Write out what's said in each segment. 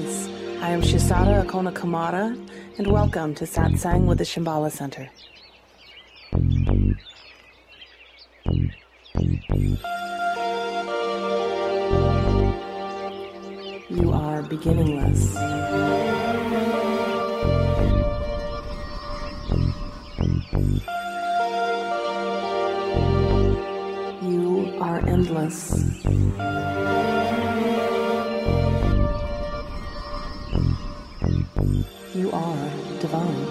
Greetings. I am Shisada Akona Kamara, and welcome to Satsang with the Shambhala Center. You are beginningless. You are endless. You are divine.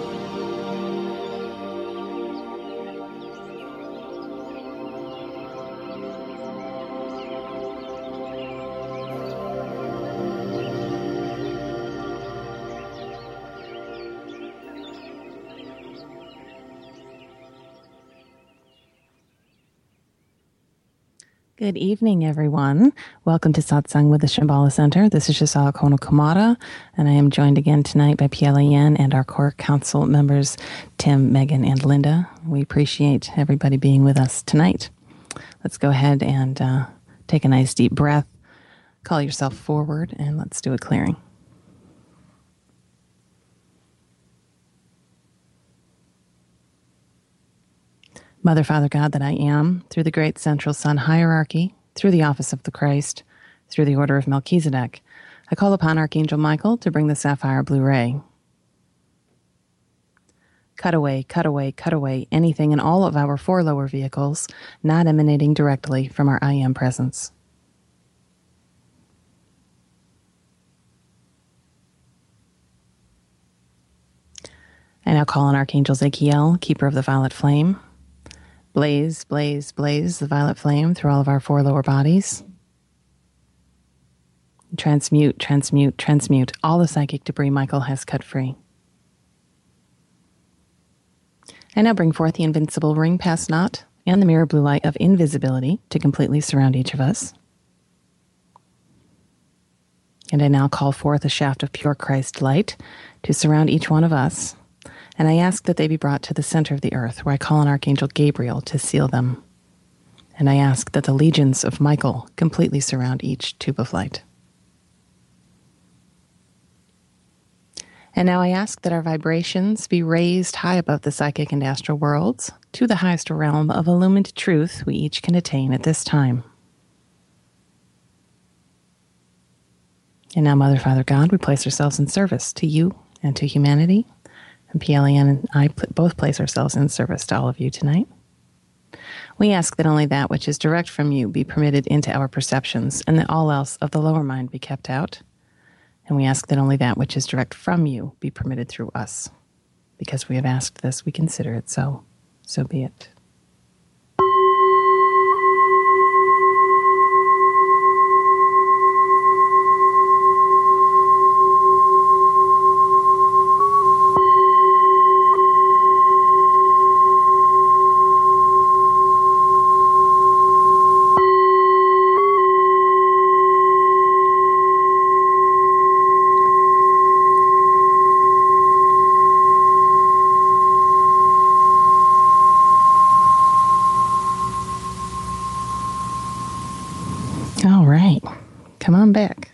Good evening, everyone. Welcome to Satsang with the Shambhala Center. This is Shisada Kono Kamara, and I am joined again tonight by PLAN and our core council members, Tim, Megan, and Linda. We appreciate everybody being with us tonight. Let's go ahead and take a nice deep breath, call yourself forward, and let's do a clearing. Mother, Father, God that I am, through the great central sun hierarchy, through the office of the Christ, through the order of Melchizedek, I call upon Archangel Michael to bring the sapphire blue ray. Cut away, cut away, cut away anything in all of our four lower vehicles not emanating directly from our I Am presence. I now call on Archangel Zachiel, keeper of the violet flame. Blaze, blaze, blaze the violet flame through all of our four lower bodies. Transmute, transmute, transmute all the psychic debris Michael has cut free. I now bring forth the invincible ring pass knot and the mirror blue light of invisibility to completely surround each of us. And I now call forth a shaft of pure Christ light to surround each one of us. And I ask that they be brought to the center of the earth, where I call on Archangel Gabriel to seal them. And I ask that the legions of Michael completely surround each tube of light. And now I ask that our vibrations be raised high above the psychic and astral worlds to the highest realm of illumined truth we each can attain at this time. And now, Mother, Father, God, we place ourselves in service to you and to humanity. And PLAN and I both place ourselves in service to all of you tonight. We ask that only that which is direct from you be permitted into our perceptions, and that all else of the lower mind be kept out. And we ask that only that which is direct from you be permitted through us. Because we have asked this, we consider it so. So be it. Come on back.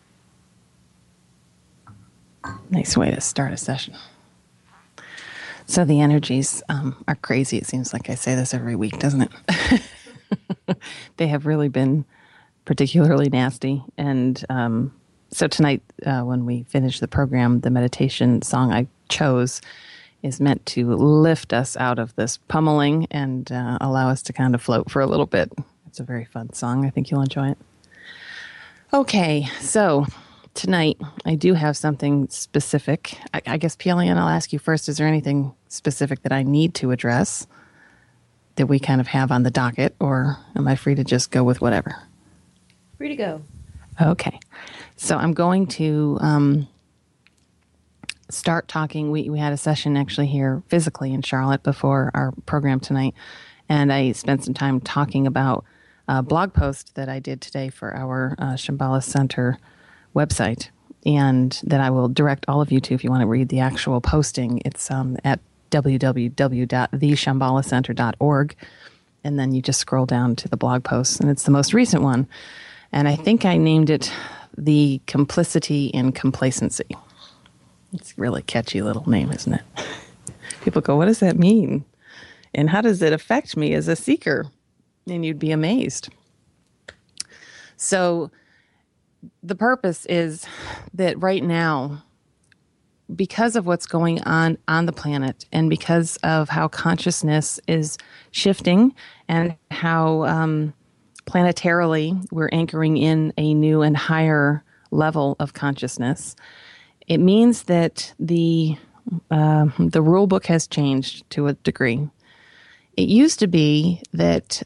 Nice way to start a session. So the energies are crazy. It seems like I say this every week, doesn't it? They have really been particularly nasty. And so tonight, when we finish the program, the meditation song I chose is meant to lift us out of this pummeling and allow us to kind of float for a little bit. It's a very fun song. I think you'll enjoy it. Okay, so tonight I do have something specific. I guess, PLAN, I'll ask you first, is there anything specific that I need to address that we kind of have on the docket, or am I free to just go with whatever? Free to go. Okay, so I'm going to start talking. We had a session actually here physically in Charlotte before our program tonight, and I spent some time talking about a blog post that I did today for our Shambhala Center website, and that I will direct all of you to if you want to read the actual posting. It's at www.theshambhalacenter.org, and then you just scroll down to the blog post, and it's the most recent one. And I think I named it the complicity in complacency. It's a really catchy little name, isn't it? People go, what does that mean? And how does it affect me as a seeker? And you'd be amazed. So the purpose is that right now, because of what's going on the planet and because of how consciousness is shifting and how planetarily we're anchoring in a new and higher level of consciousness, it means that the rule book has changed to a degree. It used to be that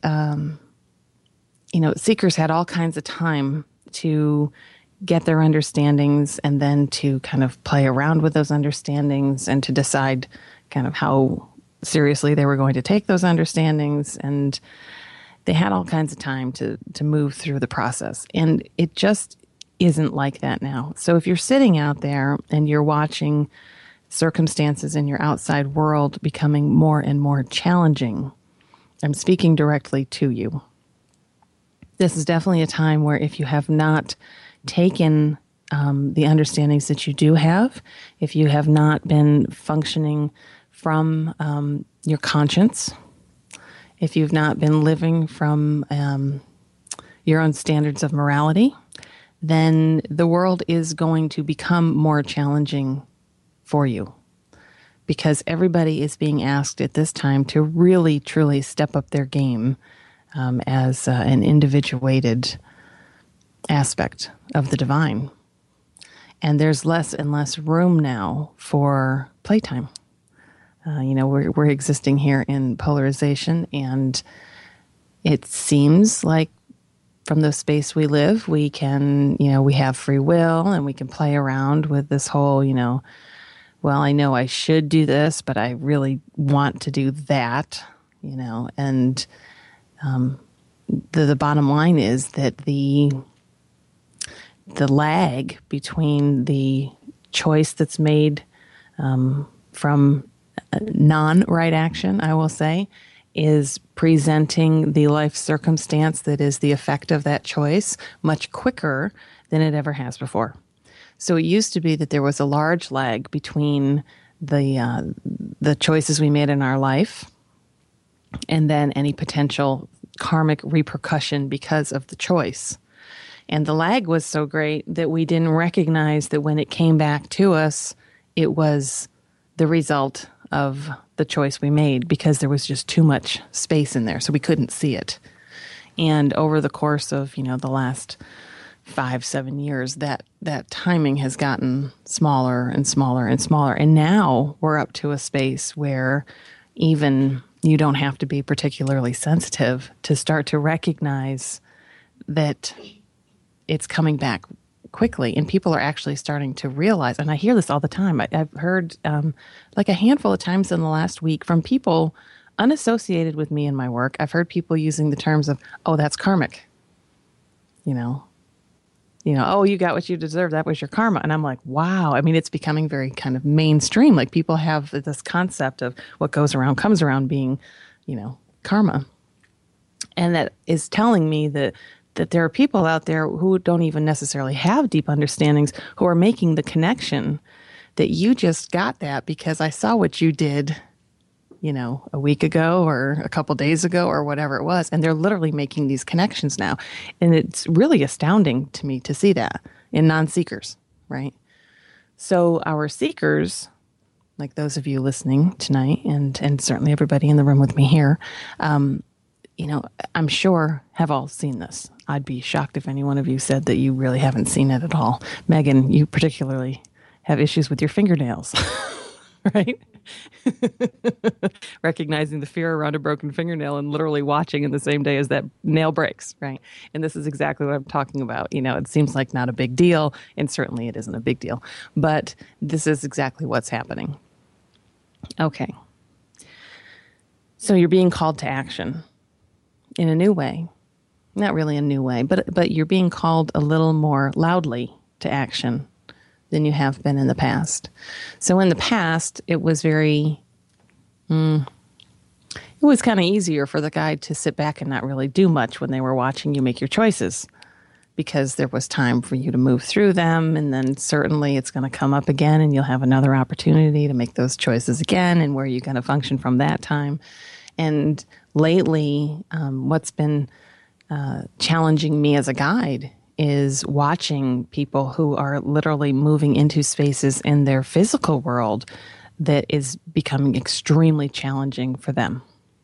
seekers had all kinds of time to get their understandings and then to kind of play around with those understandings and to decide kind of how seriously they were going to take those understandings. And they had all kinds of time to move through the process. And it just isn't like that now. So if you're sitting out there and you're watching circumstances in your outside world becoming more and more challenging, I'm speaking directly to you. This is definitely a time where if you have not taken the understandings that you do have, if you have not been functioning from your conscience, if you've not been living from your own standards of morality, then the world is going to become more challenging for you, because everybody is being asked at this time to really, truly step up their game as an individuated aspect of the divine. And there's less and less room now for playtime. We're existing here in polarization, and it seems like from the space we live, we can, we have free will and we can play around with this whole, well, I know I should do this, but I really want to do that, and the bottom line is that the lag between the choice that's made from non-right action, I will say, is presenting the life circumstance that is the effect of that choice much quicker than it ever has before. So it used to be that there was a large lag between the choices we made in our life and then any potential karmic repercussion because of the choice. And the lag was so great that we didn't recognize that when it came back to us, it was the result of the choice we made, because there was just too much space in there, so we couldn't see it. And over the course of, the last 5-7 years, that timing has gotten smaller and smaller and smaller. And now we're up to a space where even you don't have to be particularly sensitive to start to recognize that it's coming back quickly, and people are actually starting to realize, and I hear this all the time. I've heard like a handful of times in the last week from people unassociated with me and my work. I've heard people using the terms of, oh, that's karmic. Oh, you got what you deserved. That was your karma. And I'm like, wow. I mean, it's becoming very kind of mainstream. Like, people have this concept of what goes around comes around being, karma. And that is telling me that there are people out there who don't even necessarily have deep understandings who are making the connection that you just got that because I saw what you did, a week ago or a couple days ago or whatever it was. And they're literally making these connections now. And it's really astounding to me to see that in non-seekers, right? So our seekers, like those of you listening tonight, and certainly everybody in the room with me here, I'm sure have all seen this. I'd be shocked if any one of you said that you really haven't seen it at all. Megan, you particularly have issues with your fingernails, right? Recognizing the fear around a broken fingernail and literally watching in the same day as that nail breaks, right? And this is exactly what I'm talking about. It seems like not a big deal, and certainly it isn't a big deal, but this is exactly what's happening. Okay. So you're being called to action in a new way. Not really a new way, but you're being called a little more loudly to action than you have been in the past. So in the past, it was it was kind of easier for the guide to sit back and not really do much when they were watching you make your choices. because there was time for you to move through them. And then certainly it's going to come up again and you'll have another opportunity to make those choices again. And where are you going to function from that time? And lately, what's been challenging me as a guide is watching people who are literally moving into spaces in their physical world that is becoming extremely challenging for them.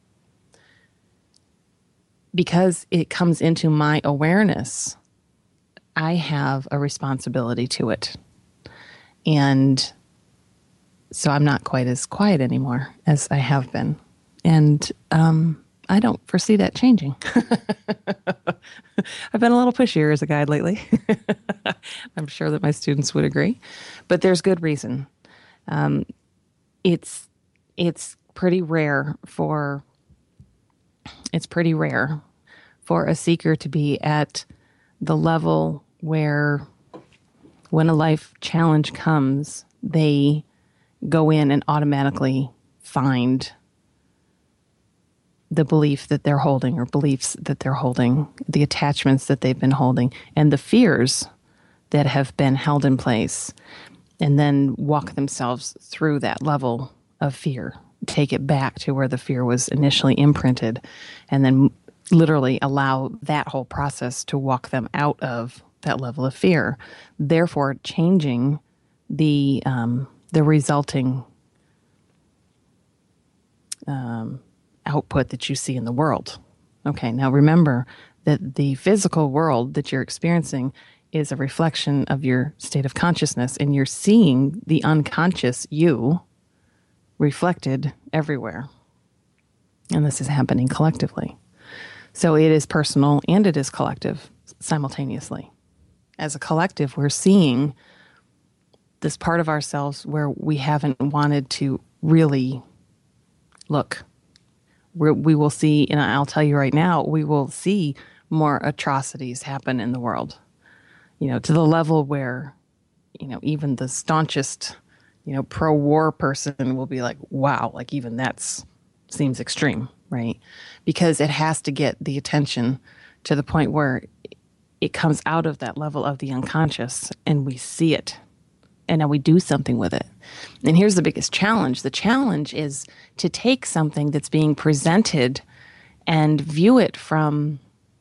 Because it comes into my awareness, I have a responsibility to it. And so I'm not quite as quiet anymore as I have been. And I don't foresee that changing. I've been a little pushier as a guide lately. I'm sure that my students would agree. But there's good reason. It's pretty rare for a seeker to be at the level where when a life challenge comes, they go in and automatically find the belief that they're holding or beliefs that they're holding, the attachments that they've been holding, and the fears that have been held in place, and then walk themselves through that level of fear, take it back to where the fear was initially imprinted, and then literally allow that whole process to walk them out of that level of fear, therefore changing the resulting output that you see in the world. Okay, now remember that the physical world that you're experiencing is a reflection of your state of consciousness, and you're seeing the unconscious you reflected everywhere. And this is happening collectively. So it is personal and it is collective simultaneously. As a collective, we're seeing this part of ourselves where we haven't wanted to really look. We will see, and I'll tell you right now, we will see more atrocities happen in the world, to the level where, even the staunchest, pro-war person will be like, wow, like even that seems extreme, right? Because it has to get the attention to the point where it comes out of that level of the unconscious and we see it. And now we do something with it. And here's the biggest challenge. The challenge is to take something that's being presented and view it from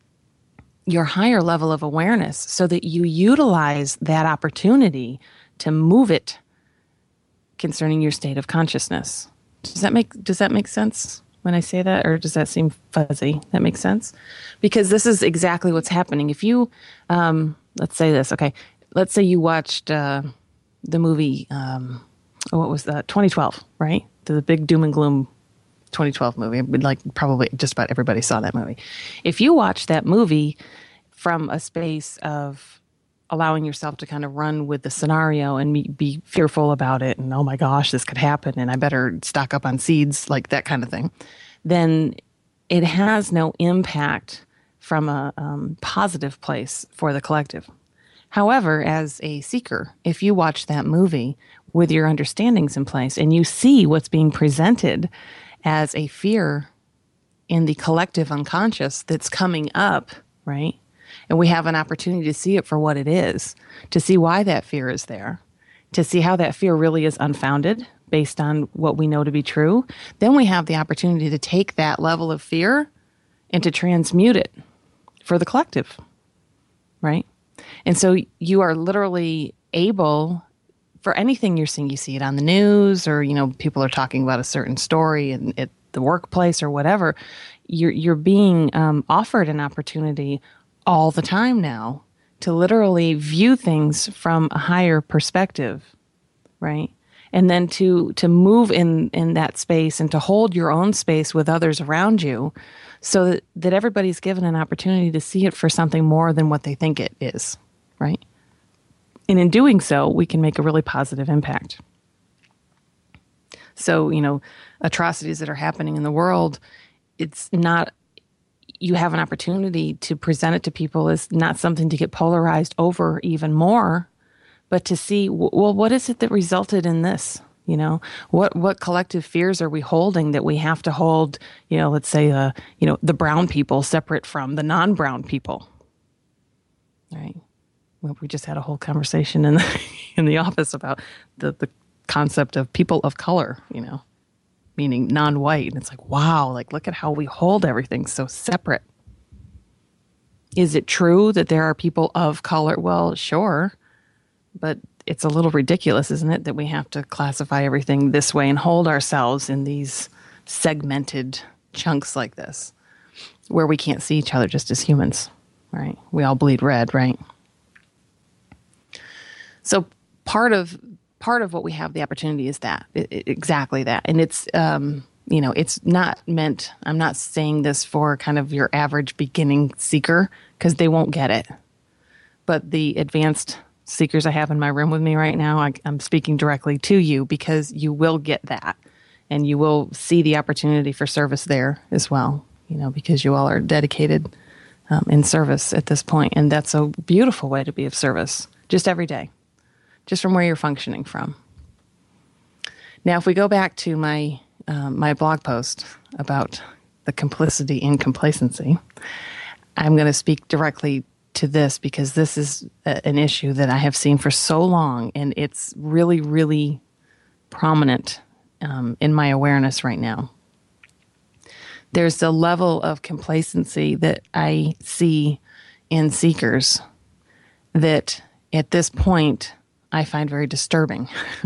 your higher level of awareness so that you utilize that opportunity to move it concerning your state of consciousness. Does that make sense when I say that, or does that seem fuzzy? That makes sense? Because this is exactly what's happening. If you, let's say this, okay, let's say you watched the movie, what was that? 2012, right? The big doom and gloom 2012 movie. Like probably just about everybody saw that movie. If you watch that movie from a space of allowing yourself to kind of run with the scenario and be fearful about it, and oh my gosh, this could happen, and I better stock up on seeds, like that kind of thing, then it has no impact from a positive place for the collective. However, as a seeker, if you watch that movie with your understandings in place and you see what's being presented as a fear in the collective unconscious that's coming up, right? And we have an opportunity to see it for what it is, to see why that fear is there, to see how that fear really is unfounded based on what we know to be true. Then we have the opportunity to take that level of fear and to transmute it for the collective, right? And so you are literally able, for anything you're seeing, you see it on the news, or, people are talking about a certain story at the workplace or whatever, you're being offered an opportunity all the time now to literally view things from a higher perspective, right? And then to move in that space and to hold your own space with others around you so that everybody's given an opportunity to see it for something more than what they think it is, right? And in doing so, we can make a really positive impact. So, atrocities that are happening in the world, it's not, you have an opportunity to present it to people as not something to get polarized over even more, but to see, well, what is it that resulted in this? What collective fears are we holding that we have to hold, let's say, the brown people separate from the non-brown people? right? Well, we just had a whole conversation in in the office about the concept of people of color, meaning non-white. And it's like, wow, like look at how we hold everything so separate. Is it true that there are people of color? Well, sure, but it's a little ridiculous, isn't it, that we have to classify everything this way and hold ourselves in these segmented chunks like this, where we can't see each other just as humans, right? We all bleed red, right? So part of what we have the opportunity is that exactly that, and it's it's not meant. I'm not saying this for kind of your average beginning seeker because they won't get it, but the advanced seekers I have in my room with me right now, I'm speaking directly to you because you will get that, and you will see the opportunity for service there as well. Because you all are dedicated in service at this point, and that's a beautiful way to be of service, just every day. Just from where you're functioning from. Now, if we go back to my my blog post about the complicity in complacency, I'm going to speak directly to this because this is an issue that I have seen for so long, and it's really, really prominent in my awareness right now. There's a level of complacency that I see in seekers that at this point I find very disturbing.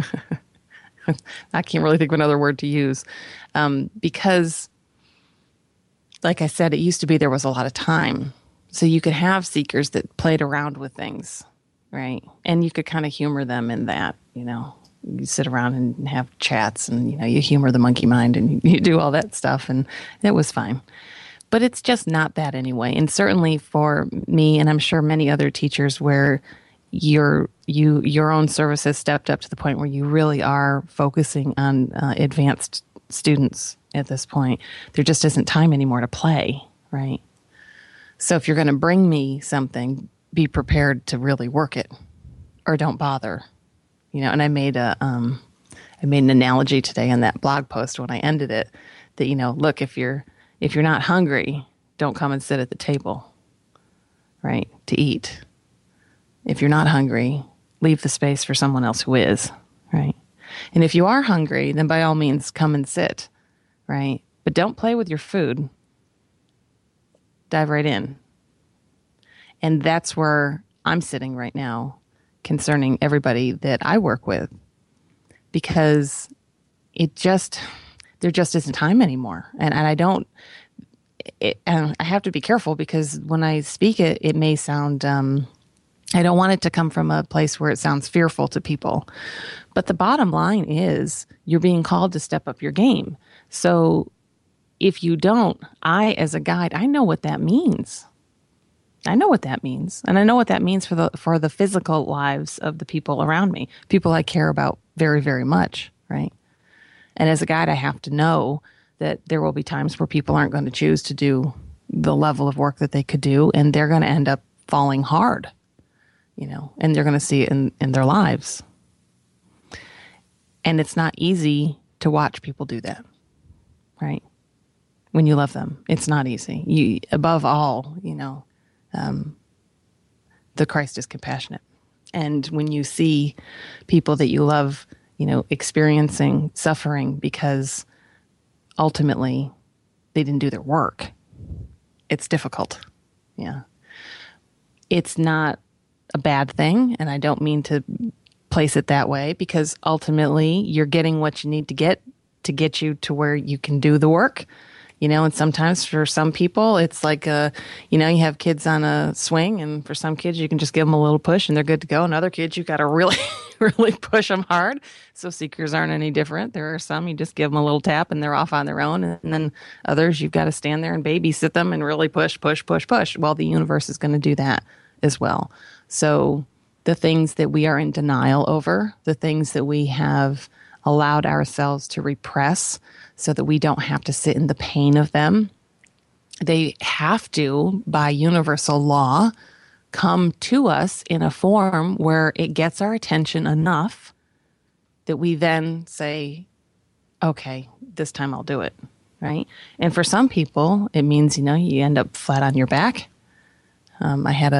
I can't really think of another word to use because, like I said, it used to be there was a lot of time. So you could have seekers that played around with things, right? And you could kind of humor them in that, You sit around and have chats and, you humor the monkey mind and you do all that stuff and it was fine. But it's just not that anyway. And certainly for me, and I'm sure many other teachers where your own service has stepped up to the point where you really are focusing on advanced students at this point. There just isn't time anymore to play, right? So if you're going to bring me something, be prepared to really work it, or don't bother. And I made an analogy today in that blog post when I ended it that look, if you're not hungry, don't come and sit at the table, right, to eat. If you're not hungry, leave the space for someone else who is, right? And if you are hungry, then by all means, come and sit, right? But don't play with your food. Dive right in. And that's where I'm sitting right now concerning everybody that I work with because there just isn't time anymore. And and I have to be careful because when I speak it may sound... I don't want it to come from a place where it sounds fearful to people. But the bottom line is you're being called to step up your game. So if you don't, as a guide, I know what that means. I know what that means. And I know what that means for the physical lives of the people around me, people I care about very, very much, right? And as a guide, I have to know that there will be times where people aren't going to choose to do the level of work that they could do, and they're going to end up falling hard. And they're going to see it in their lives. And it's not easy to watch people do that, right? When you love them, it's not easy. Above all, the Christ is compassionate. And when you see people that you love, experiencing suffering because ultimately they didn't do their work, it's difficult. Yeah. It's not a bad thing, and I don't mean to place it that way because ultimately you're getting what you need to get you to where you can do the work, and sometimes for some people it's like you have kids on a swing, and for some kids you can just give them a little push and they're good to go, and other kids you've got to really really push them hard. So seekers aren't any different. There are some you just give them a little tap and they're off on their own, and then others you've got to stand there and babysit them and really push. Well, the universe is going to do that as well. So the things that we are in denial over, the things that we have allowed ourselves to repress so that we don't have to sit in the pain of them, they have to, by universal law, come to us in a form where it gets our attention enough that we then say, okay, this time I'll do it, right? And for some people, it means, you end up flat on your back. I had a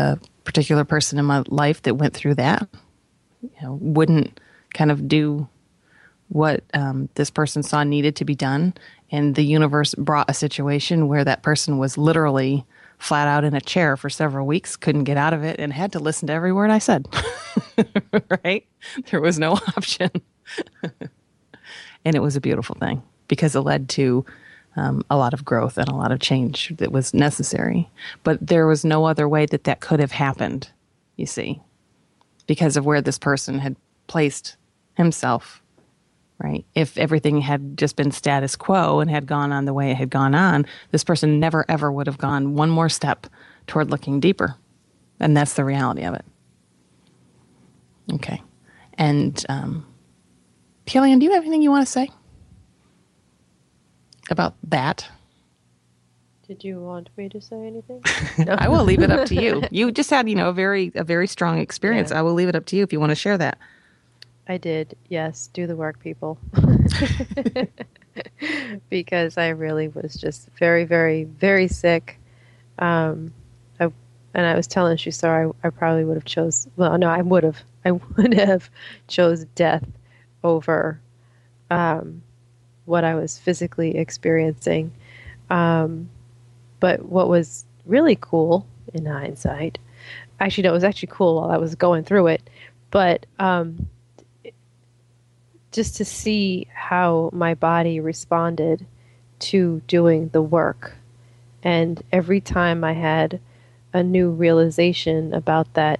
particular person in my life that went through that, wouldn't kind of do what this person saw needed to be done. And the universe brought a situation where that person was literally flat out in a chair for several weeks, couldn't get out of it, and had to listen to every word I said. Right? There was no option. And it was a beautiful thing because it led to a lot of growth and a lot of change that was necessary. But there was no other way that that could have happened, you see, because of where this person had placed himself, right? If everything had just been status quo and had gone on the way it had gone on, this person never, ever would have gone one more step toward looking deeper. And that's the reality of it. Okay. And Kellyanne, do you have anything you want to say about that? Did you want me to say anything? No. I will leave it up to you. You just had, a very strong experience. Yeah. I will leave it up to you if you want to share that. I did. Yes. Do the work, people. Because I really was just very, very, very sick. I was telling Shusar I probably would have chose, well, no, I would have chose death over what I was physically experiencing. But what was really cool in hindsight, actually, no, it was actually cool while I was going through it, but just to see how my body responded to doing the work. And every time I had a new realization about that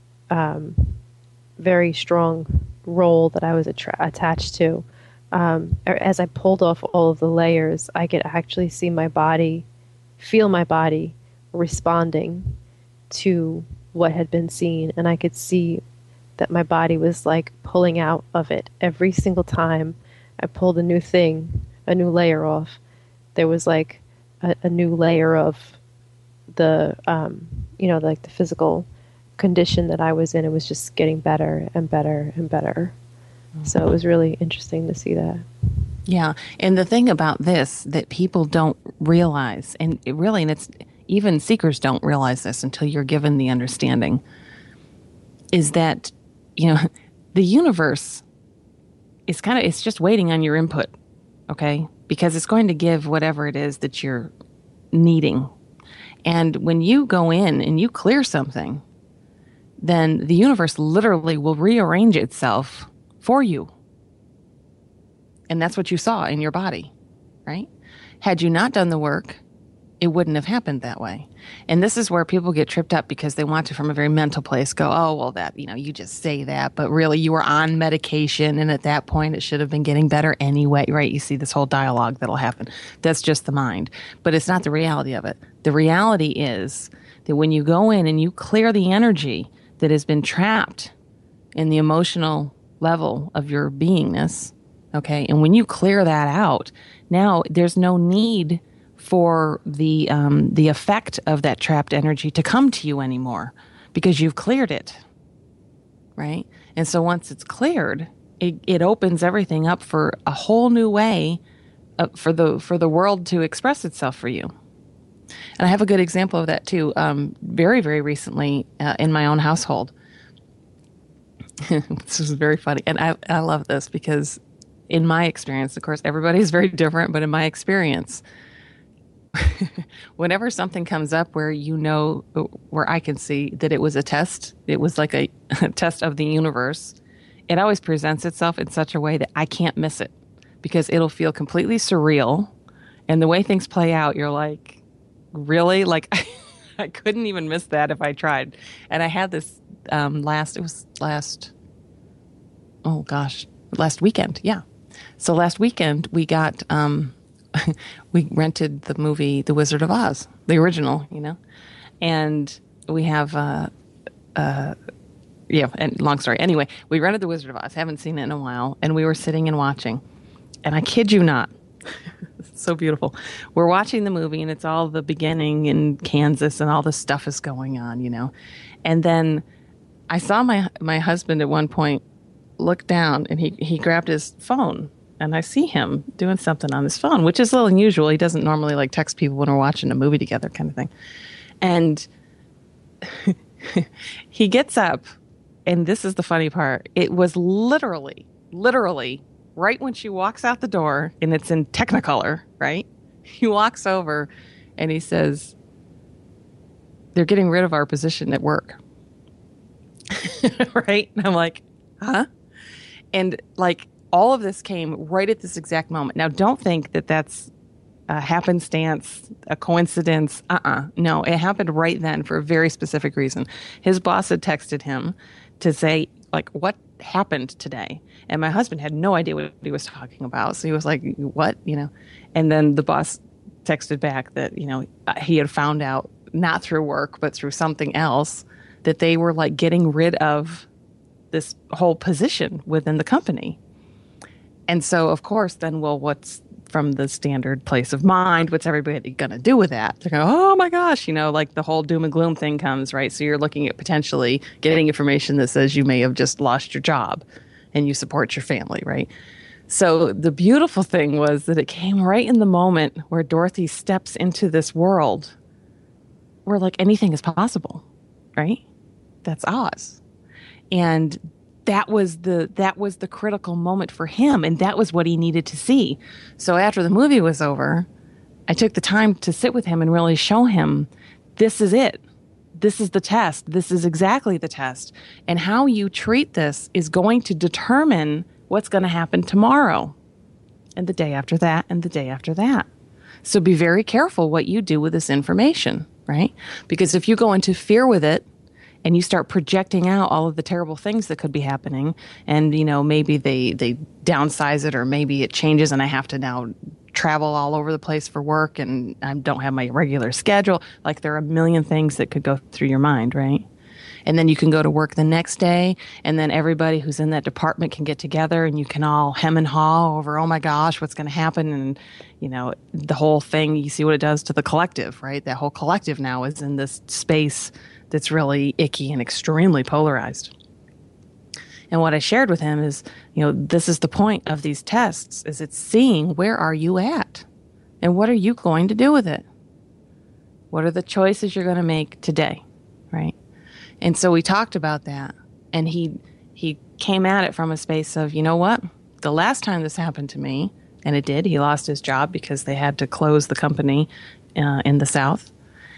very strong role that I was attached to, as I pulled off all of the layers, I could actually see my body, feel my body responding to what had been seen. And I could see that my body was like pulling out of it. Every single time I pulled a new thing, a new layer off, there was like a new layer of the, like the physical condition that I was in. It was just getting better and better and better. Mm-hmm. So it was really interesting to see that. Yeah. And the thing about this that people don't realize, and it's even seekers don't realize this until you're given the understanding, is that, the universe is it's just waiting on your input, okay? Because it's going to give whatever it is that you're needing. And when you go in and you clear something, then the universe literally will rearrange itself for you. And that's what you saw in your body, right? Had you not done the work, it wouldn't have happened that way. And this is where people get tripped up because they want to, from a very mental place, go, oh, well, that, you just say that, but really you were on medication. And at that point, it should have been getting better anyway, right? You see this whole dialogue that'll happen. That's just the mind. But it's not the reality of it. The reality is that when you go in and you clear the energy that has been trapped in the emotional level of your beingness, okay, and when you clear that out, now there's no need for the effect of that trapped energy to come to you anymore because you've cleared it, right? And so once it's cleared, it opens everything up for a whole new way for the world to express itself for you. And I have a good example of that too. Very, very recently in my own household. This is very funny. And I love this because in my experience, of course, everybody's very different, but in my experience, whenever something comes up where where I can see that it was a test, it was like a test of the universe, it always presents itself in such a way that I can't miss it because it'll feel completely surreal. And the way things play out, you're like, really? Like, I couldn't even miss that if I tried. And I had this last weekend. Yeah. So last weekend we got, we rented the movie The Wizard of Oz, the original, and we have, and long story. Anyway, we rented The Wizard of Oz, haven't seen it in a while, and we were sitting and watching, and I kid you not, it's so beautiful. We're watching the movie, and it's all the beginning in Kansas, and all this stuff is going on, and then I saw my husband at one point look down, and he grabbed his phone. And I see him doing something on his phone, which is a little unusual. He doesn't normally text people when we're watching a movie together kind of thing. And He gets up, and this is the funny part. It was literally right when she walks out the door, and it's in Technicolor, right? He walks over and he says, "They're getting rid of our position at work." Right? And I'm like, huh? And like all of this came right at this exact moment. Now, don't think that that's a happenstance, a coincidence. No, it happened right then for a very specific reason. His boss had texted him to say, like, what happened today? And my husband had no idea what he was talking about. So he was like, what? And then the boss texted back that, he had found out, not through work, but through something else, that they were like getting rid of this whole position within the company. And so, of course, then, well, what's from the standard place of mind? What's everybody going to do with that? They're going, oh my gosh, like the whole doom and gloom thing comes, right? So you're looking at potentially getting information that says you may have just lost your job and you support your family, right? So the beautiful thing was that it came right in the moment where Dorothy steps into this world where like anything is possible, right? That's Oz. And that was the critical moment for him, and that was what he needed to see. So after the movie was over, I took the time to sit with him and really show him, this is it. This is the test. This is exactly the test. And how you treat this is going to determine what's going to happen tomorrow and the day after that and the day after that. So be very careful what you do with this information, right? Because if you go into fear with it, and you start projecting out all of the terrible things that could be happening, and maybe they downsize it, or maybe it changes and I have to now travel all over the place for work and I don't have my regular schedule. Like there are a million things that could go through your mind, right? And then you can go to work the next day, and then everybody who's in that department can get together and you can all hem and haw over, oh my gosh, what's going to happen? And, the whole thing, you see what it does to the collective, right? That whole collective now is in this space that's really icky and extremely polarized. And what I shared with him is, this is the point of these tests, is it's seeing where are you at and what are you going to do with it? What are the choices you're going to make today, right? And so we talked about that, and he came at it from a space of, you know what? The last time this happened to me, and it did, he lost his job because they had to close the company in the South.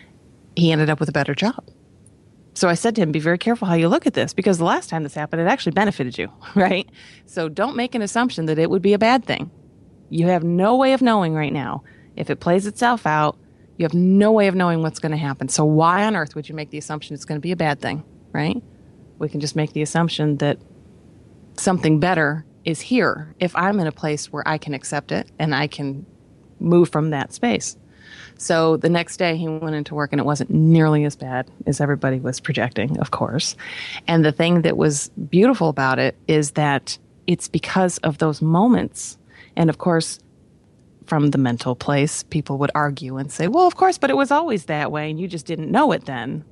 He ended up with a better job. So I said to him, be very careful how you look at this, because the last time this happened, it actually benefited you, right? So don't make an assumption that it would be a bad thing. You have no way of knowing right now. If it plays itself out, you have no way of knowing what's going to happen. So why on earth would you make the assumption it's going to be a bad thing, right? We can just make the assumption that something better is here if I'm in a place where I can accept it and I can move from that space. So the next day he went into work and it wasn't nearly as bad as everybody was projecting, of course. And the thing that was beautiful about it is that it's because of those moments. And of course, from the mental place, people would argue and say, well, of course, but it was always that way and you just didn't know it then.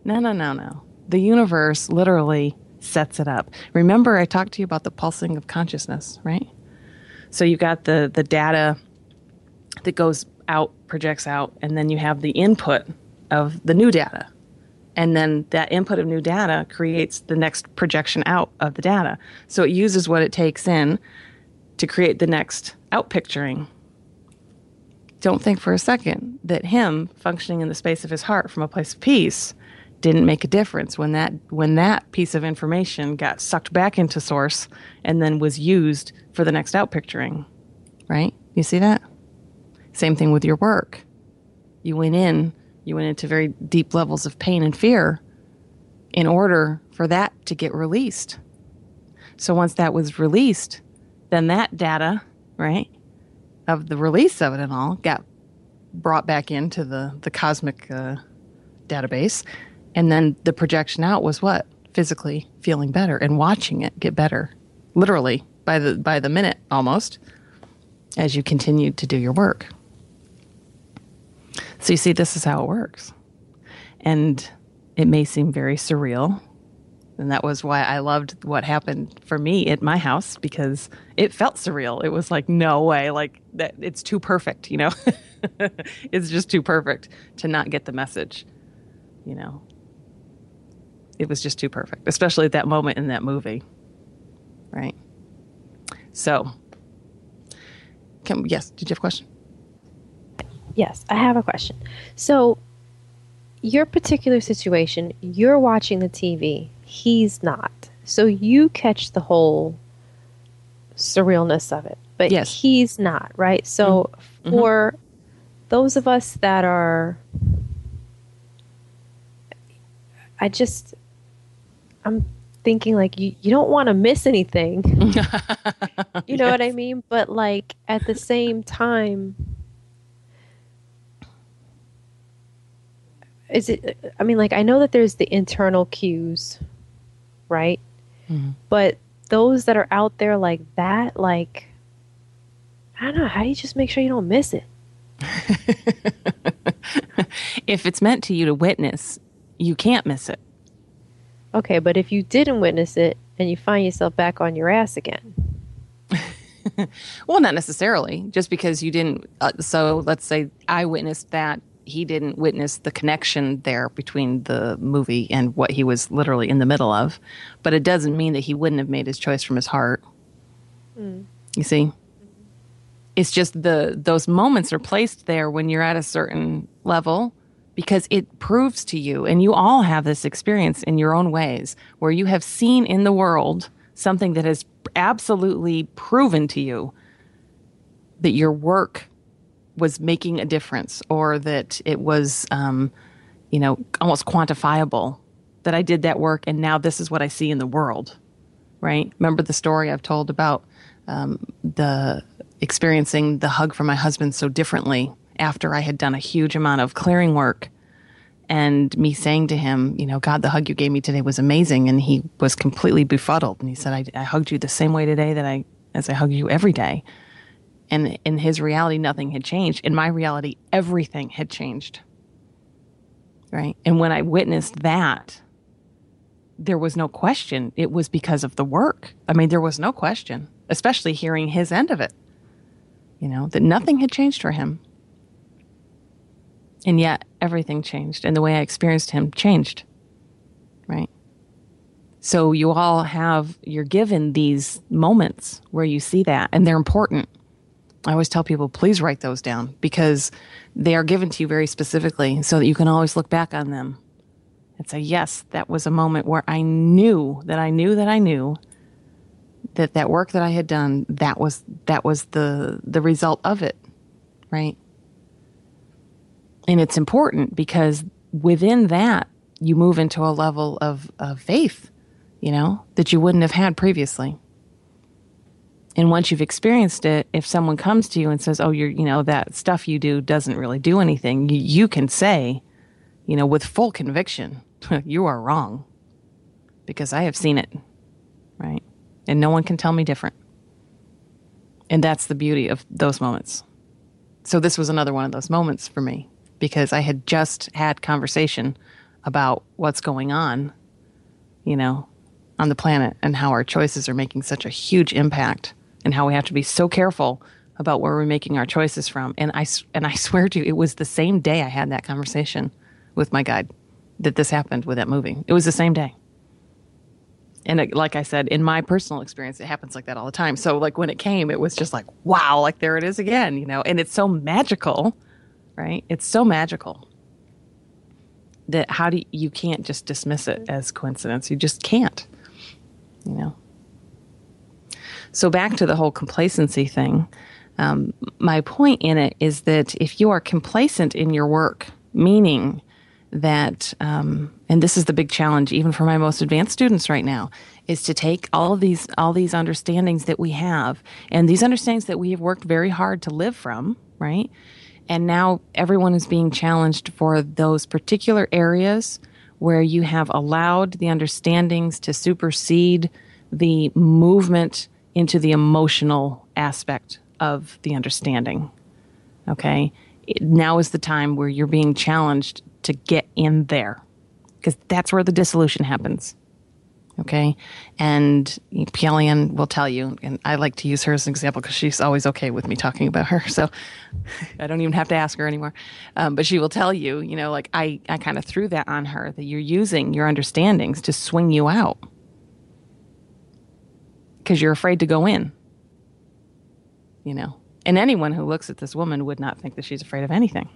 No. The universe literally sets it up. Remember, I talked to you about the pulsing of consciousness, right? So you got the data that goes out, projects out, and then you have the input of the new data. And then that input of new data creates the next projection out of the data. So it uses what it takes in to create the next out picturing. Don't think for a second that him functioning in the space of his heart from a place of peace didn't make a difference when that piece of information got sucked back into source and then was used for the next out picturing, right? You see that? Same thing with your work. You went into very deep levels of pain and fear in order for that to get released. So once that was released, then that data, right, of the release of it and all got brought back into the cosmic database. And then the projection out was what? Physically feeling better and watching it get better, literally by the minute almost, as you continued to do your work. So you see, this is how it works. And it may seem very surreal. And that was why I loved what happened for me at my house, because it felt surreal. It was like, no way, like that, it's too perfect, It's just too perfect to not get the message, it was just too perfect, especially at that moment in that movie. Right. So, yes, did you have a question? Yes, I have a question. So, your particular situation, you're watching the TV, he's not. So, you catch the whole surrealness of it, but Yes. he's not, right? So, for those of us that are, I'm thinking like you don't want to miss anything. You know what I mean? But like at the same time, I mean, like I know that there's the internal cues, right? But those that are out there like that, like, I don't know, how do you just make sure you don't miss it? If it's meant to you to witness, you can't miss it. Okay, but if you didn't witness it and you find yourself back on your ass again. Well, not necessarily, just because you didn't. So let's say I witnessed that. He didn't witness the connection there between the movie and what he was literally in the middle of. But it doesn't mean that he wouldn't have made his choice from his heart. You see? It's just those moments are placed there when you're at a certain level because it proves to you, and you all have this experience in your own ways, where you have seen in the world something that has absolutely proven to you that your work was making a difference, or that it was, almost quantifiable, that I did that work and now this is what I see in the world, right? Remember the story I've told about the experiencing the hug from my husband so differently after I had done a huge amount of clearing work, and me saying to him, God, the hug you gave me today was amazing. And he was completely befuddled. And he said, I hugged you the same way today as I hug you every day. And in his reality, nothing had changed. In my reality, everything had changed. Right? And when I witnessed that, there was no question. It was because of the work. I mean, there was no question, especially hearing his end of it, that nothing had changed for him. And yet everything changed, and the way I experienced him changed. Right? So you're given these moments where you see that, and they're important. I always tell people, please write those down, because they are given to you very specifically so that you can always look back on them and say, yes, that was a moment where I knew that I knew that I knew that work that I had done, that was the result of it, right? And it's important because within that, you move into a level of faith, that you wouldn't have had previously. And once you've experienced it, if someone comes to you and says, oh, that stuff you do doesn't really do anything, you can say, with full conviction, you are wrong, because I have seen it, right? And no one can tell me different. And that's the beauty of those moments. So this was another one of those moments for me, because I had just had conversation about what's going on, on the planet, and how our choices are making such a huge impact, and how we have to be so careful about where we're making our choices from. And I swear to you, it was the same day I had that conversation with my guide that this happened with that movie. It was the same day. And like I said, in my personal experience, it happens like that all the time. So like when it came, it was just like, wow, like there it is again, and it's so magical, right? It's so magical that you can't just dismiss it as coincidence. You just can't, So back to the whole complacency thing. My point in it is that if you are complacent in your work, meaning that, and this is the big challenge even for my most advanced students right now, is to take all these understandings that we have, and these understandings that we have worked very hard to live from, right? And now everyone is being challenged for those particular areas where you have allowed the understandings to supersede the movement into the emotional aspect of the understanding. Okay? Now is the time where you're being challenged to get in there, because that's where the dissolution happens. Okay. And Pielian will tell you, and I like to use her as an example because she's always okay with me talking about her. So I don't even have to ask her anymore. But she will tell you, like I kind of threw that on her, that you're using your understandings to swing you out because you're afraid to go in, And anyone who looks at this woman would not think that she's afraid of anything.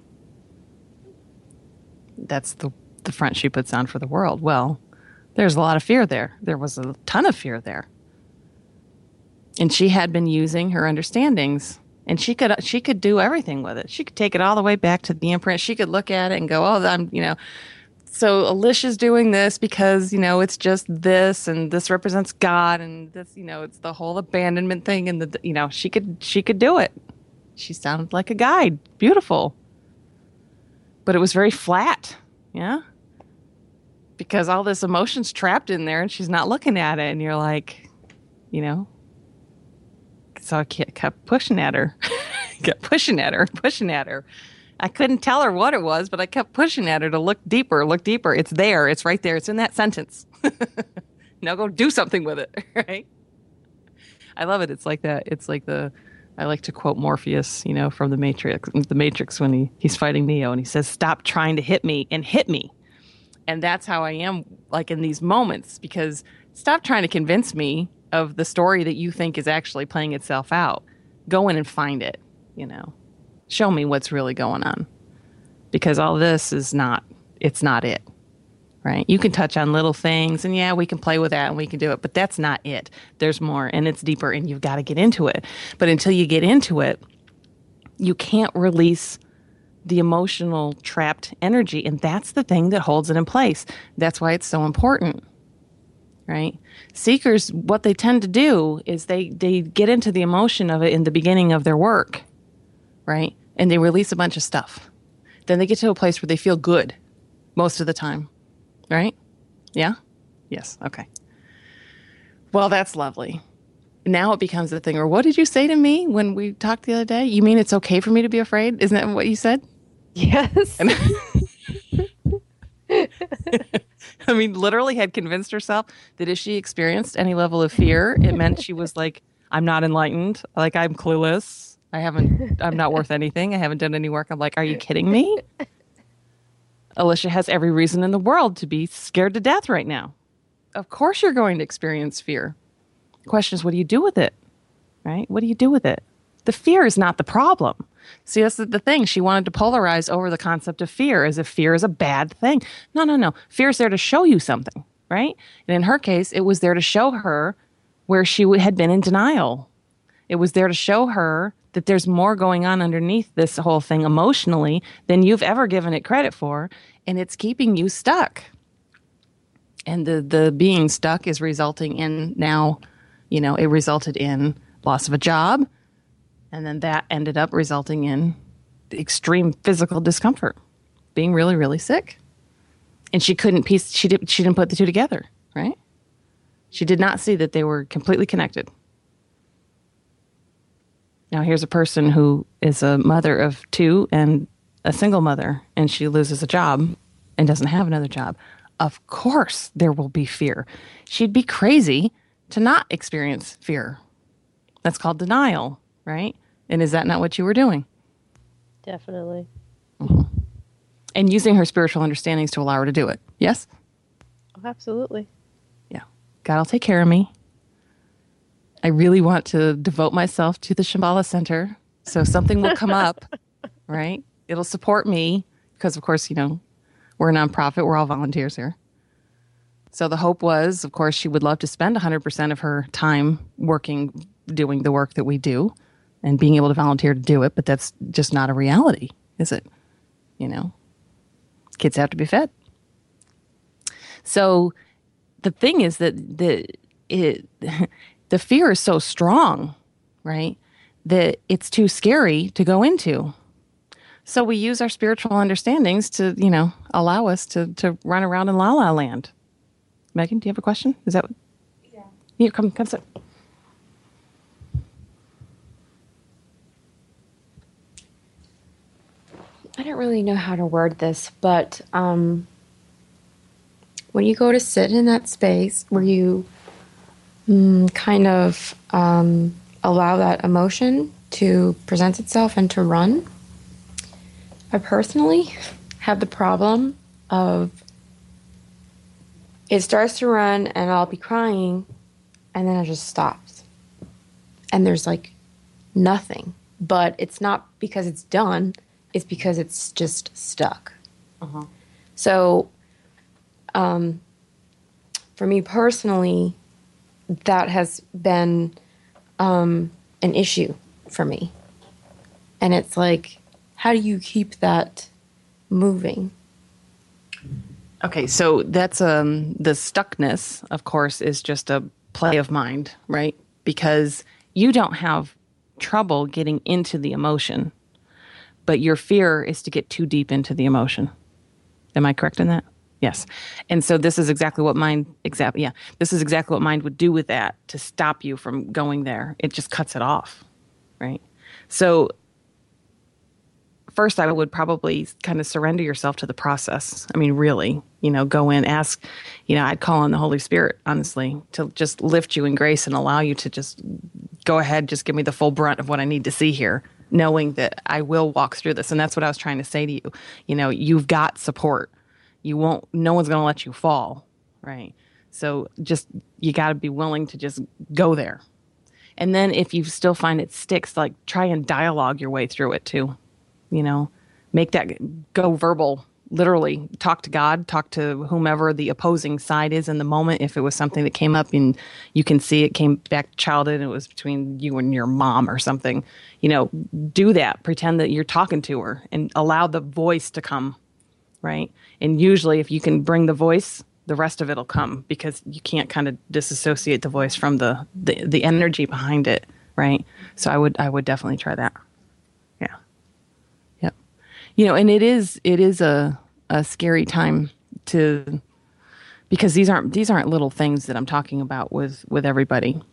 That's the front she puts on for the world. Well, there's a lot of fear there. There was a ton of fear there. And she had been using her understandings, and she could do everything with it. She could take it all the way back to the imprint. She could look at it and go, "Oh, so Alicia's doing this because, it's just this, and this represents God, and this, it's the whole abandonment thing." And she could do it. She sounded like a guide. Beautiful. But it was very flat. Yeah. Because all this emotion's trapped in there and she's not looking at it. And you're like, so I kept pushing at her. pushing at her. I couldn't tell her what it was, but I kept pushing at her to look deeper. It's there. It's right there. It's in that sentence. Now go do something with it. Right. I love it. It's like that. It's like I like to quote Morpheus, from The Matrix when he's fighting Neo and he says, "Stop trying to hit me and hit me." And that's how I am, like, in these moments, because stop trying to convince me of the story that you think is actually playing itself out. Go in and find it, Show me what's really going on. Because all this it's not it, right? You can touch on little things, and yeah, we can play with that and we can do it, but that's not it. There's more, and it's deeper, and you've got to get into it. But until you get into it, you can't release the emotional trapped energy. And that's the thing that holds it in place. That's why it's so important, right? Seekers, what they tend to do is they get into the emotion of it in the beginning of their work, right? And they release a bunch of stuff. Then they get to a place where they feel good most of the time, right? Yeah? Yes. Okay. Well, that's lovely. Now it becomes the thing, or what did you say to me when we talked the other day? You mean it's okay for me to be afraid? Isn't that what you said? Yes. I mean, literally had convinced herself that if she experienced any level of fear, it meant she was like, I'm not enlightened. Like, I'm clueless. I'm not worth anything. I haven't done any work. I'm like, are you kidding me? Alicia has every reason in the world to be scared to death right now. Of course you're going to experience fear. The question is, what do you do with it? Right? What do you do with it? The fear is not the problem. See, that's the thing. She wanted to polarize over the concept of fear as if fear is a bad thing. No. Fear is there to show you something, right? And in her case, it was there to show her where she had been in denial. It was there to show her that there's more going on underneath this whole thing emotionally than you've ever given it credit for, and it's keeping you stuck. And the being stuck is resulting in now, it resulted in loss of a job, and then that ended up resulting in extreme physical discomfort, being really, really sick. And she didn't put the two together, right? She did not see that they were completely connected. Now here's a person who is a mother of two and a single mother, and she loses a job and doesn't have another job. Of course there will be fear. She'd be crazy to not experience fear. That's called denial, right? And is that not what you were doing? Definitely. Mm-hmm. And using her spiritual understandings to allow her to do it. Yes? Oh, absolutely. Yeah. God will take care of me. I really want to devote myself to the Shambhala Center. So something will come up, right? It'll support me because, of course, we're a nonprofit. We're all volunteers here. So the hope was, of course, she would love to spend 100% of her time working, doing the work that we do and being able to volunteer to do it. But that's just not a reality, is it? Kids have to be fed. So the thing is that the fear is so strong, right, that it's too scary to go into. So we use our spiritual understandings to, allow us to run around in la la land. Megan, do you have a question? Is that? Yeah. Here, come sit. I don't really know how to word this, but when when you go to sit in that space where you kind of allow that emotion to present itself and to run, I personally have the problem of it starts to run and I'll be crying and then it just stops. And there's like nothing. But it's not because it's done, it's because it's just stuck. Uh-huh. So for me personally, that has been an issue for me. And it's like, how do you keep that moving? Okay, so that's the stuckness, of course, is just a play of mind, right? Because you don't have trouble getting into the emotion, but your fear is to get too deep into the emotion. Am I correct in that? Yes. And so this is exactly what mind this is exactly what mind would do with that to stop you from going there. It just cuts it off, right? So first, I would probably kind of surrender yourself to the process. I mean, really, go in, ask, I'd call on the Holy Spirit, honestly, to just lift you in grace and allow you to just go ahead, just give me the full brunt of what I need to see here, knowing that I will walk through this. And that's what I was trying to say to you. You've got support. No one's going to let you fall, right? So you got to be willing to just go there. And then if you still find it sticks, like try and dialogue your way through it too. Make that go verbal, literally talk to God, talk to whomever the opposing side is in the moment. If it was something that came up and you can see it came back to childhood and it was between you and your mom or something, do that. Pretend that you're talking to her and allow the voice to come, right? And usually if you can bring the voice, the rest of it'll come because you can't kind of disassociate the voice from the energy behind it, right? So I would definitely try that. Yeah. Yep. And it is a scary time because these aren't little things that I'm talking about with everybody.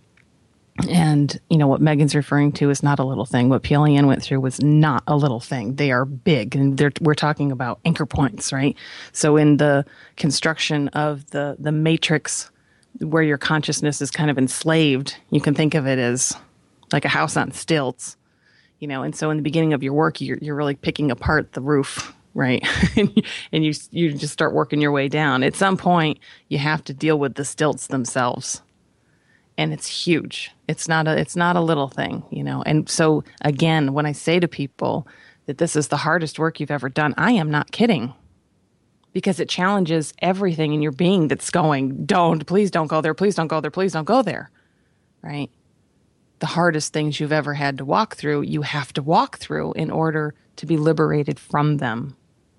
And what Megan's referring to is not a little thing. What Peely Ann went through was not a little thing. They are big, and we're talking about anchor points, right? So in the construction of the matrix where your consciousness is kind of enslaved, you can think of it as like a house on stilts, and so in the beginning of your work, you're really picking apart the roof, right? and you just start working your way down. At some point, you have to deal with the stilts themselves. And it's huge. It's not a little thing, And so again, when I say to people that this is the hardest work you've ever done, I am not kidding. Because it challenges everything in your being that's going, please don't go there, please don't go there, please don't go there. Right? The hardest things you've ever had to walk through, you have to walk through in order to be liberated from them.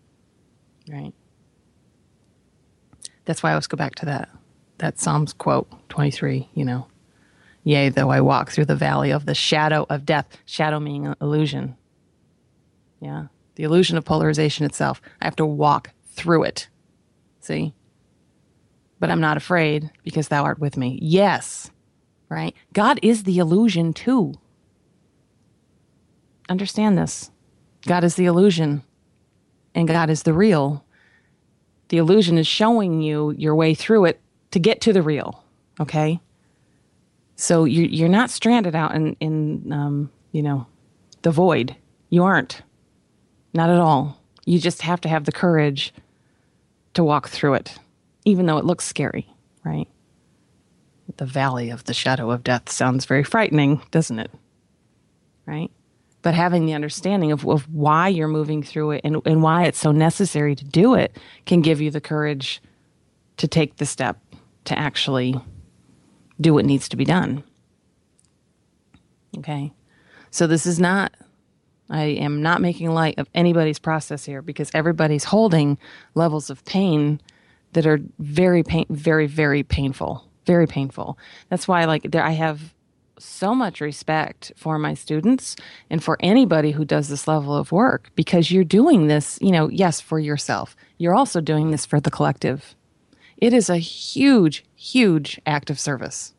Right? That's why I always go back to that Psalms quote 23, Yea, though I walk through the valley of the shadow of death, shadow meaning an illusion. Yeah. The illusion of polarization itself. I have to walk through it. See? But I'm not afraid because thou art with me. Yes. Right? God is the illusion too. Understand this. God is the illusion and God is the real. The illusion is showing you your way through it to get to the real, okay? So you're not stranded out in the void. You aren't. Not at all. You just have to have the courage to walk through it, even though it looks scary, right? The valley of the shadow of death sounds very frightening, doesn't it? Right? But having the understanding of why you're moving through it and why it's so necessary to do it can give you the courage to take the step to actually do what needs to be done. Okay? So this is not, I am not making light of anybody's process here because everybody's holding levels of pain that are very, very painful. Very painful. That's why I have so much respect for my students and for anybody who does this level of work because you're doing this, yes, for yourself. You're also doing this for the collective. It is a huge, huge act of service.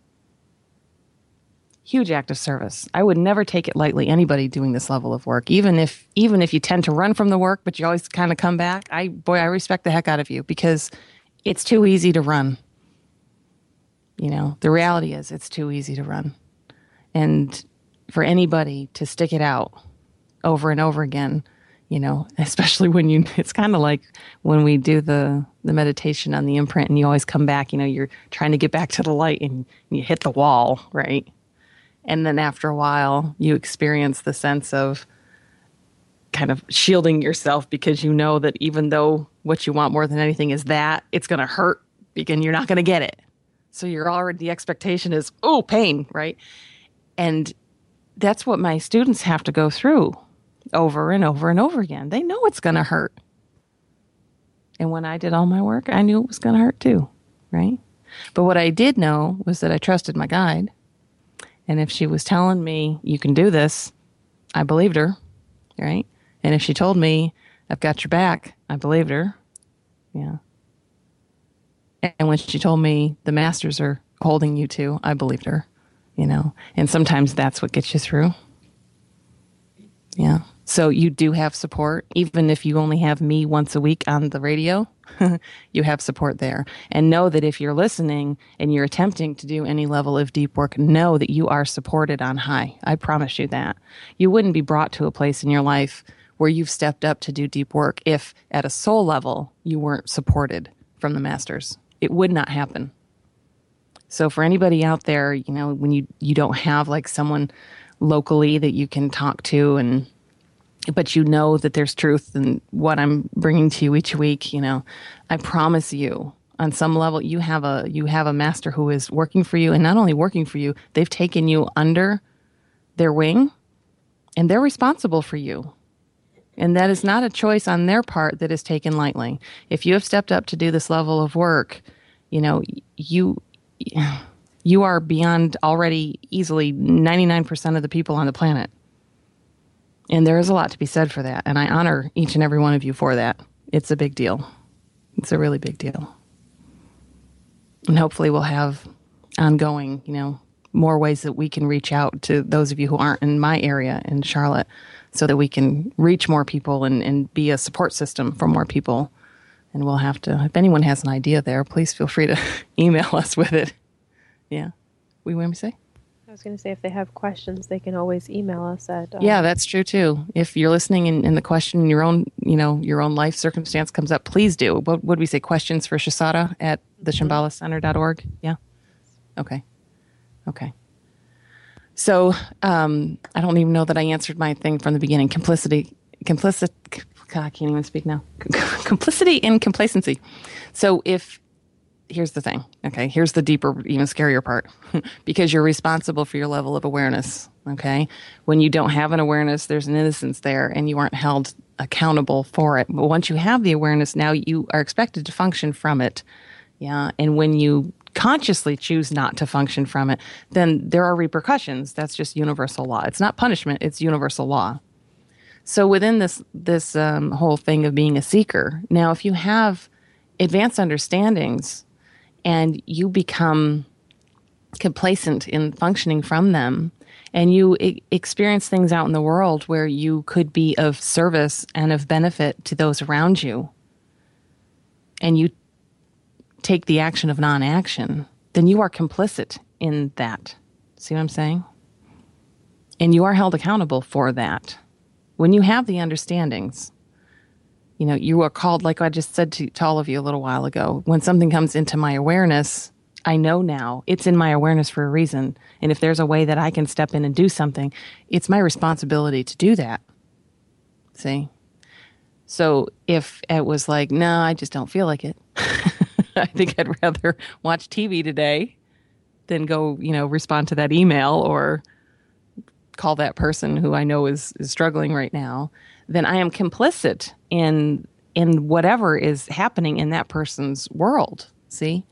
Huge act of service. I would never take it lightly, anybody doing this level of work, even if you tend to run from the work, but you always kind of come back. I respect the heck out of you because It's too easy to run. The reality is it's too easy to run. And for anybody to stick it out over and over again, especially when it's kind of like when we do the meditation on the imprint and you always come back, you're trying to get back to the light and you hit the wall, right? And then after a while, you experience the sense of kind of shielding yourself because you know that even though what you want more than anything is that, it's going to hurt because you're not going to get it. So the expectation is, oh, pain, right? And that's what my students have to go through over and over and over again. They know it's going to hurt. And when I did all my work, I knew it was going to hurt too, right? But what I did know was that I trusted my guide. And if she was telling me, you can do this, I believed her, right? And if she told me, I've got your back, I believed her. Yeah. And when she told me the masters are holding you to, I believed her, And sometimes that's what gets you through. Yeah. So you do have support. Even if you only have me once a week on the radio, you have support there. And know that if you're listening and you're attempting to do any level of deep work, know that you are supported on high. I promise you that. You wouldn't be brought to a place in your life where you've stepped up to do deep work if at a soul level you weren't supported from the masters. It would not happen. So for anybody out there, when you don't have like someone locally that you can talk to but you know that there's truth in what I'm bringing to you each week, I promise you on some level you have a master who is working for you, and not only working for you, they've taken you under their wing and they're responsible for you. And that is not a choice on their part that is taken lightly. If you have stepped up to do this level of work, you are beyond already easily 99% of the people on the planet. And there is a lot to be said for that. And I honor each and every one of you for that. It's a big deal. It's a really big deal. And hopefully we'll have ongoing, more ways that we can reach out to those of you who aren't in my area in Charlotte so that we can reach more people and be a support system for more people. And we'll have to, if anyone has an idea there, please feel free to email us with it. Yeah. We want me to say? I was going to say, if they have questions, they can always email us at... Yeah, that's true too. If you're listening and the question in your own life circumstance comes up, please do. What would we say? Questions for Shasata at theshambhalacenter.org? Yeah. Okay. So I don't even know that I answered my thing from the beginning. Complicity. God, I can't even speak now. Complicity and complacency. So here's the thing. Okay. Here's the deeper, even scarier part. Because you're responsible for your level of awareness. Okay. When you don't have an awareness, there's an innocence there and you aren't held accountable for it. But once you have the awareness, now you are expected to function from it. Yeah. And when you consciously choose not to function from it, then there are repercussions. That's just universal law. It's not punishment. It's universal law. So within this whole thing of being a seeker, now if you have advanced understandings and you become complacent in functioning from them, and you experience things out in the world where you could be of service and of benefit to those around you, and you take the action of non-action, then you are complicit in that. See what I'm saying? And you are held accountable for that. When you have the understandings, you are called, like I just said to all of you a little while ago, when something comes into my awareness, I know now it's in my awareness for a reason. And if there's a way that I can step in and do something, it's my responsibility to do that. See? So if it was like, no, I just don't feel like it. I think I'd rather watch TV today than go, respond to that email or call that person who I know is struggling right now, then I am complicit in whatever is happening in that person's world. See?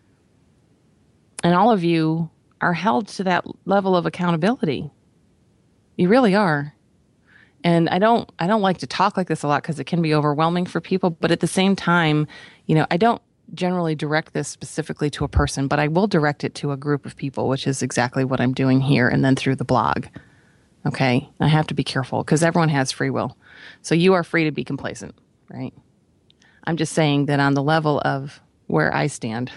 And all of you are held to that level of accountability. You really are. And I don't like to talk like this a lot because it can be overwhelming for people. But at the same time, I don't generally direct this specifically to a person, but I will direct it to a group of people, which is exactly what I'm doing here and then through the blog. Okay? I have to be careful because everyone has free will. So you are free to be complacent, right? I'm just saying that on the level of where I stand.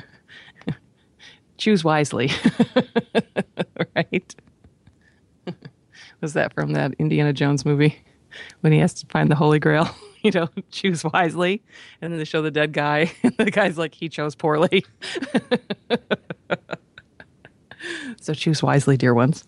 Choose wisely. Right? Was that from that Indiana Jones movie when he has to find the Holy Grail? Choose wisely. And then they show the dead guy. And the guy's like, he chose poorly. So choose wisely, dear ones.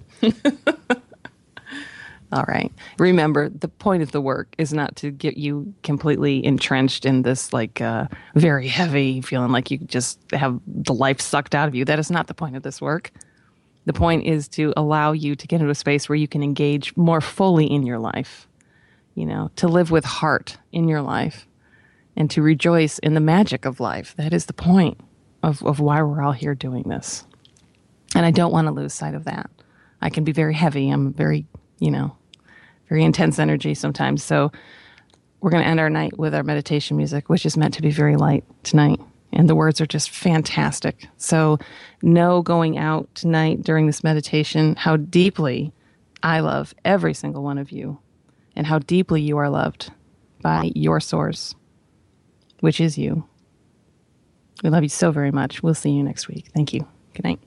All right. Remember, the point of the work is not to get you completely entrenched in this very heavy feeling like you just have the life sucked out of you. That is not the point of this work. The point is to allow you to get into a space where you can engage more fully in your life, to live with heart in your life and to rejoice in the magic of life. That is the point of why we're all here doing this. And I don't want to lose sight of that. I can be very heavy. I'm very, very intense energy sometimes. So we're going to end our night with our meditation music, which is meant to be very light tonight. And the words are just fantastic. So know going out tonight during this meditation how deeply I love every single one of you and how deeply you are loved by your source, which is you. We love you so very much. We'll see you next week. Thank you. Good night.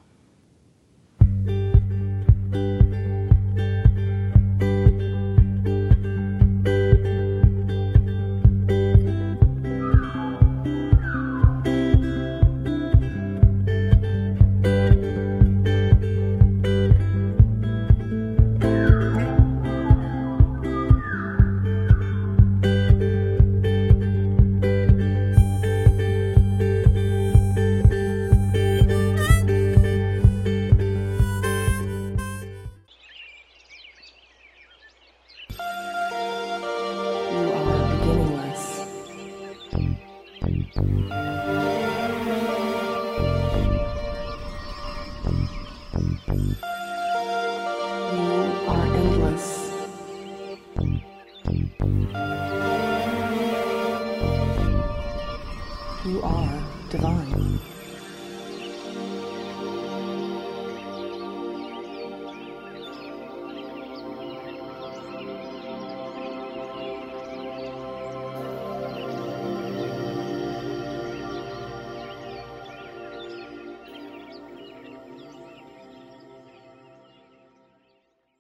You are divine.